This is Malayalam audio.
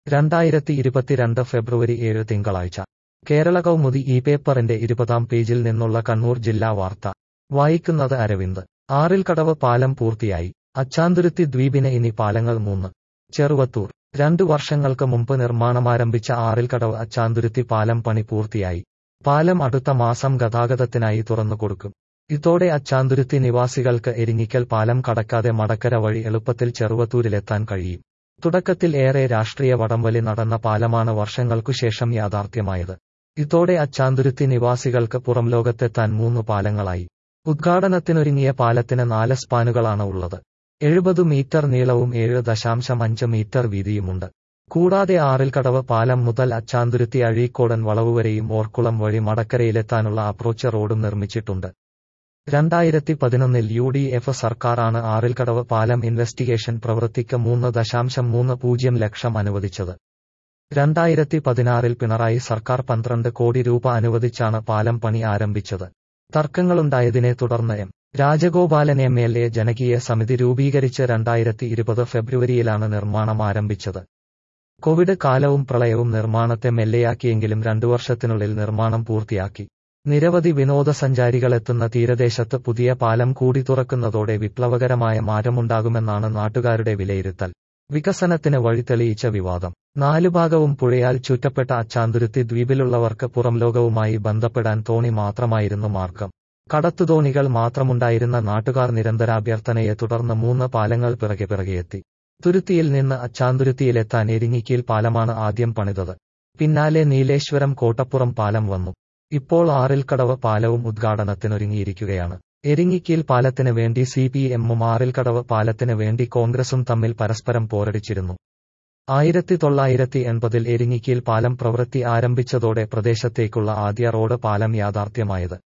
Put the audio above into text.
2022 ഫെബ്രുവരി 7 തിങ്കളാഴ്ച കേരള കൗമുദി ഈ പേപ്പറിന്റെ 20-ാം പേജിൽ നിന്നുള്ള കണ്ണൂർ ജില്ലാ വാർത്ത വായിക്കുന്നത് അരവിന്ദ്. ആറിൽക്കടവ് പാലം പൂർത്തിയായി. അച്ചാന്തുരുത്തി ദ്വീപിന് ഇനി പാലങ്ങൾ 3. ചെറുവത്തൂർ. 2 വർഷങ്ങൾക്ക് മുമ്പ് നിർമ്മാണമാരംഭിച്ച ആറിൽക്കടവ് അച്ചാന്തുരുത്തി പാലം പണി പൂർത്തിയായി. പാലം അടുത്ത മാസം ഗതാഗതത്തിനായി തുറന്നുകൊടുക്കും. ഇതോടെ അച്ചാന്തുരുത്തി നിവാസികൾക്ക് എരിഞ്ഞിക്കൽ പാലം കടക്കാതെ മടക്കര വഴി എളുപ്പത്തിൽ ചെറുവത്തൂരിലെത്താൻ കഴിയും. തുടക്കത്തിൽ ഏറെ രാഷ്ട്രീയ വടംവലി നടന്ന പാലമാണ് വർഷങ്ങൾക്കുശേഷം യാഥാർത്ഥ്യമായത്. ഇതോടെ അച്ചാന്തുരുത്തി നിവാസികൾക്ക് പുറംലോകത്തെത്താൻ 3 പാലങ്ങളായി. ഉദ്ഘാടനത്തിനൊരുങ്ങിയ പാലത്തിന് 4 സ്പാനുകളാണ് ഉള്ളത്. 70 മീറ്റർ നീളവും 7.5 മീറ്റർ വീതിയുമുണ്ട്. കൂടാതെ ആറിൽക്കടവ് പാലം മുതൽ അച്ചാന്തുരുത്തി അഴീക്കോടൻ വളവുവരെയും ഓർക്കുളം വഴി മടക്കരയിലെത്താനുള്ള അപ്രോച്ച് റോഡും നിർമ്മിച്ചിട്ടുണ്ട്. 2011-ൽ UDF സർക്കാരാണ് ആറിൽക്കടവ് പാലം ഇൻവെസ്റ്റിഗേഷൻ പ്രവൃത്തിക്ക് 3.30 ലക്ഷം അനുവദിച്ചത്. 2016-ൽ പിണറായി സർക്കാർ 12 കോടി രൂപ അനുവദിച്ചാണ് പാലം പണി ആരംഭിച്ചത്. തർക്കങ്ങളുണ്ടായതിനെ തുടർന്ന് എം. രാജഗോപാലൻ MLA ജനകീയ സമിതി രൂപീകരിച്ച് 2020 ഫെബ്രുവരിയിലാണ് നിർമ്മാണം ആരംഭിച്ചത്. കോവിഡ് കാലവും പ്രളയവും നിർമ്മാണത്തെ മെല്ലെയാക്കിയെങ്കിലും 2 വർഷത്തിനുള്ളിൽ നിർമ്മാണം പൂർത്തിയാക്കി. നിരവധി വിനോദസഞ്ചാരികളെത്തുന്ന തീരദേശത്ത് പുതിയ പാലം കൂടി തുറക്കുന്നതോടെ വിപ്ലവകരമായ മാറ്റമുണ്ടാകുമെന്നാണ് നാട്ടുകാരുടെ വിലയിരുത്തൽ. വികസനത്തിന് വഴി തെളിയിച്ച വിവാദം. 4 ഭാഗവും പുഴയാൽ ചുറ്റപ്പെട്ട അച്ചാന്തുരുത്തി ദ്വീപിലുള്ളവർക്ക് പുറംലോകവുമായി ബന്ധപ്പെടാൻ തോണി മാത്രമായിരുന്നു മാർഗം. കടത്തുതോണികൾ മാത്രമുണ്ടായിരുന്ന നാട്ടുകാർ നിരന്തരാഭ്യർത്ഥനയെ തുടർന്ന് 3 പാലങ്ങൾ പിറകെയെത്തി. തുരുത്തിയിൽ നിന്ന് അച്ചാന്തുരുത്തിയിലെത്താൻ എരിഞ്ഞിക്കൽ പാലമാണ് ആദ്യം പണിതത്. പിന്നാലെ നീലേശ്വരം കോട്ടപ്പുറം പാലം വന്നു. ഇപ്പോൾ ആറിൽക്കടവ് പാലവും ഉദ്ഘാടനത്തിനൊരുങ്ങിയിരിക്കുകയാണ്. എരിഞ്ഞിക്കൽ പാലത്തിന് വേണ്ടി CPM-ഉം ആറിൽക്കടവ് പാലത്തിന് വേണ്ടി കോൺഗ്രസും തമ്മിൽ പരസ്പരം പോരടിച്ചിരുന്നു. 1980-ൽ എരിഞ്ഞിക്കൽ പാലം പ്രവൃത്തി ആരംഭിച്ചതോടെ പ്രദേശത്തേക്കുള്ള ആദ്യ റോഡ് പാലം യാഥാർത്ഥ്യമായത്.